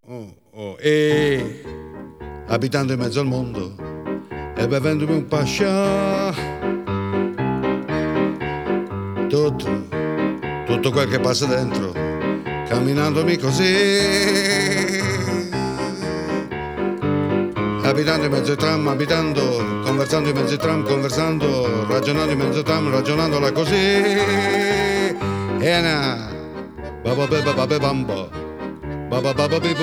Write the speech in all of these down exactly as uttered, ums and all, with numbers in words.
oh, oh. E abitando in mezzo al mondo e bevendomi un pascià, tutto, tutto quel che passa dentro, camminandomi così. Abitando in mezzo ai tram, abitando, conversando in mezzo ai tram, conversando, ragionando in mezzo ai tram, ragionandola così. E na, baba beba baba bamba, baba baba beba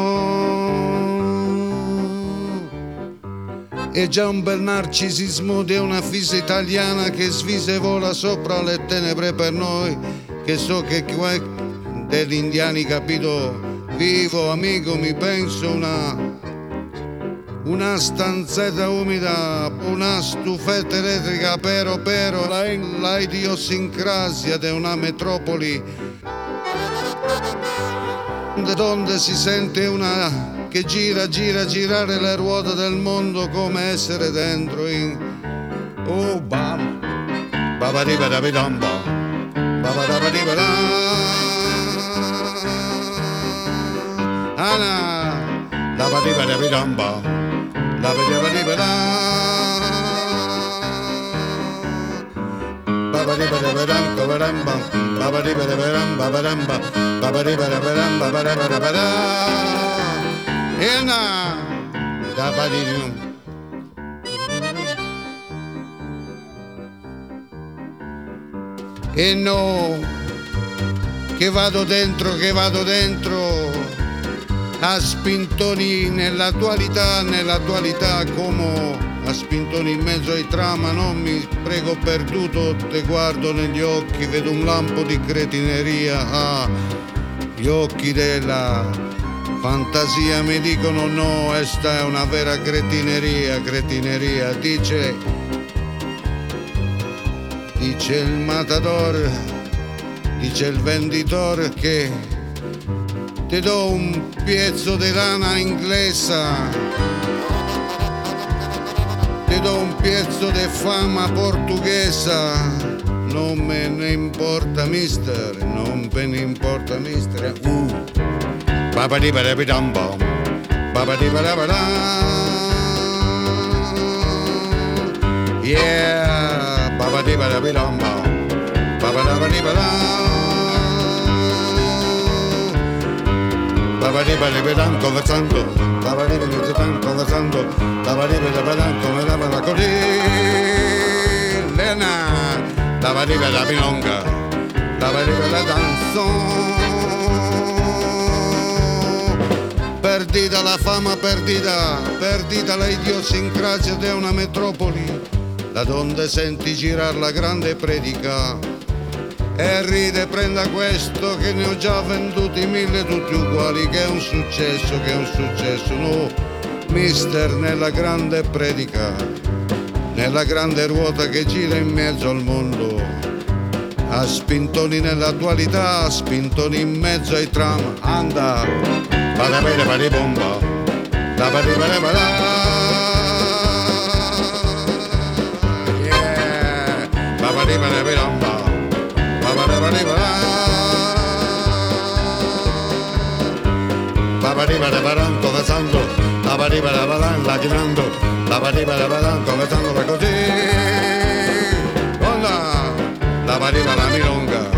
bam. E già un bel narcisismo di una fissa italiana che svisa e vola sopra le tenebre per noi, che so che qua degli indiani, capito, vivo amico, mi penso una... una stanzetta umida, una stufetta elettrica, però però la, la idiosincrasia di una metropoli donde si sente una che gira, gira, girare le ruote del mondo come essere dentro in oh bam babadibadabidamba babadabadibada ana labadibadabidamba la vedeva libera, baba libera veram, coveramba, baba libera veram, babaramba, baba libera veram, babarabara, e na, da badidum. E no, che vado dentro, che vado dentro. A spintoni nell'attualità, nell'attualità come a spintoni in mezzo ai trama, non mi prego perduto, te guardo negli occhi, vedo un lampo di cretineria, ah, gli occhi della fantasia mi dicono no, questa è una vera cretineria, cretineria, dice, dice il matador, dice il venditore che ti do un pezzo di lana inglese, ti do un pezzo di fama portoghesa, non me ne importa mister, non me ne importa mister. Uh. Babadibadabidamba, babadibadabada. Yeah, babadibadabidamba, babadabadibada. Babadibadabidam conversando, babadibadabidam conversando, babadibadabidam come la balla così. Lena, babadibadabinonga, babadibadadanzon. Perdita la fama, perdita, perdita la idiosincrasia di una metropoli, da donde senti girar la grande predica. E ride, prenda questo che ne ho già venduti mille tutti uguali, che è un successo, che è un successo, no, mister, nella grande predica, nella grande ruota che gira in mezzo al mondo, a spintoni nell'attualità, a spintoni in mezzo ai tram, anda, vada bene, vada bomba, la vada bene, vada, yeah, vada bene, vada. Babadibadabadan conversando, babadibadabadan latinando, babadibadabadan conversando così. Hola, babadibadamilonga.